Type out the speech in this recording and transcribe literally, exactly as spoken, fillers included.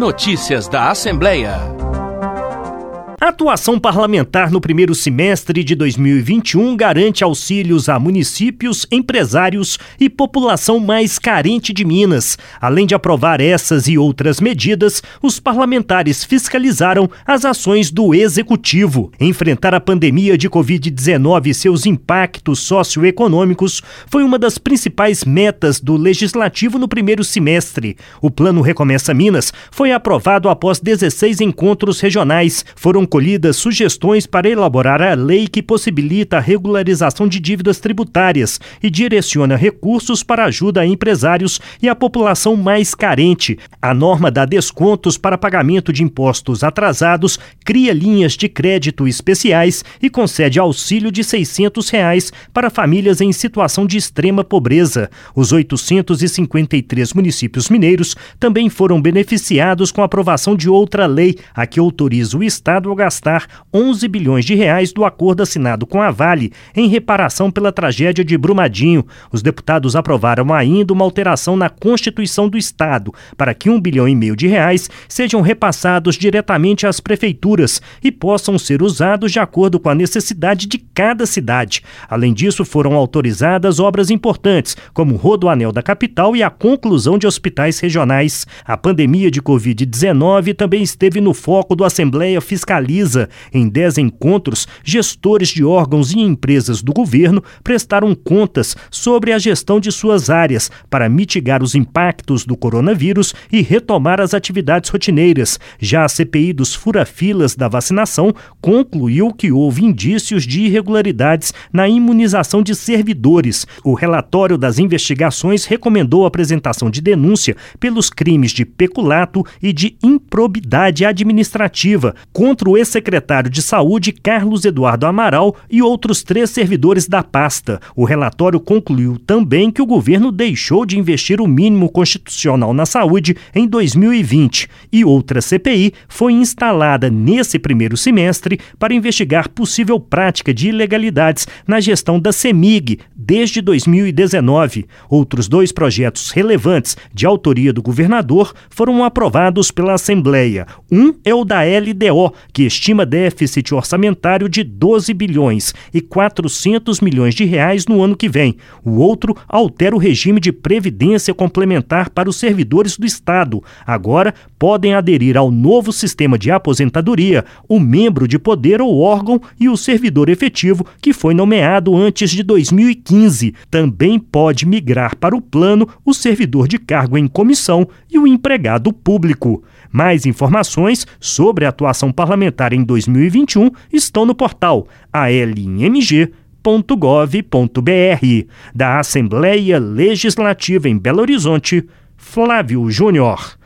Notícias da Assembleia. A atuação parlamentar no primeiro semestre de dois mil e vinte e um garante auxílios a municípios, empresários e população mais carente de Minas. Além de aprovar essas e outras medidas, os parlamentares fiscalizaram as ações do Executivo. Enfrentar a pandemia de covid dezenove e seus impactos socioeconômicos foi uma das principais metas do Legislativo no primeiro semestre. O Plano Recomeça Minas foi aprovado após dezesseis encontros regionais. Foram colhidas sugestões para elaborar a lei que possibilita a regularização de dívidas tributárias e direciona recursos para ajuda a empresários e a população mais carente. A norma dá descontos para pagamento de impostos atrasados, cria linhas de crédito especiais e concede auxílio de seiscentos reais para famílias em situação de extrema pobreza. Os oitocentos e cinquenta e três municípios mineiros também foram beneficiados com a aprovação de outra lei, a que autoriza o Estado a gastar onze bilhões de reais do acordo assinado com a Vale em reparação pela tragédia de Brumadinho. Os deputados aprovaram ainda uma alteração na Constituição do Estado para que um bilhão e meio de reais sejam repassados diretamente às prefeituras e possam ser usados de acordo com a necessidade de cada cidade. Além disso, foram autorizadas obras importantes, como o Rodoanel da capital e a conclusão de hospitais regionais. A pandemia de covid dezenove também esteve no foco do Assembleia Fiscaliza. Em dez encontros, gestores de órgãos e empresas do governo prestaram contas sobre a gestão de suas áreas para mitigar os impactos do coronavírus e retomar as atividades rotineiras. Já a C P I dos fura-filas da vacinação concluiu que houve indícios de irregularidades na imunização de servidores. O relatório das investigações recomendou a apresentação de denúncia pelos crimes de peculato e de improbidade administrativa contra o ex-secretário de Saúde, Carlos Eduardo Amaral, e outros três servidores da pasta. O relatório concluiu também que o governo deixou de investir o mínimo constitucional na saúde em dois mil e vinte. E outra C P I foi instalada nesse primeiro semestre para investigar possível prática de ilegalidades na gestão da CEMIG desde dois mil e dezenove. Outros dois projetos relevantes de autoria do governador foram aprovados pela Assembleia. Um é o da L D O, que estima déficit orçamentário de doze bilhões e quatrocentos milhões de reais no ano que vem. O outro altera o regime de previdência complementar para os servidores do Estado. Agora podem aderir ao novo sistema de aposentadoria o membro de poder ou órgão e o servidor efetivo que foi nomeado antes de dois mil e quinze. Também pode migrar para o plano o servidor de cargo em comissão e o empregado público. Mais informações sobre a atuação parlamentar em dois mil e vinte e um estão no portal a l m g ponto gov ponto b r. Da Assembleia Legislativa em Belo Horizonte, Flávio Júnior.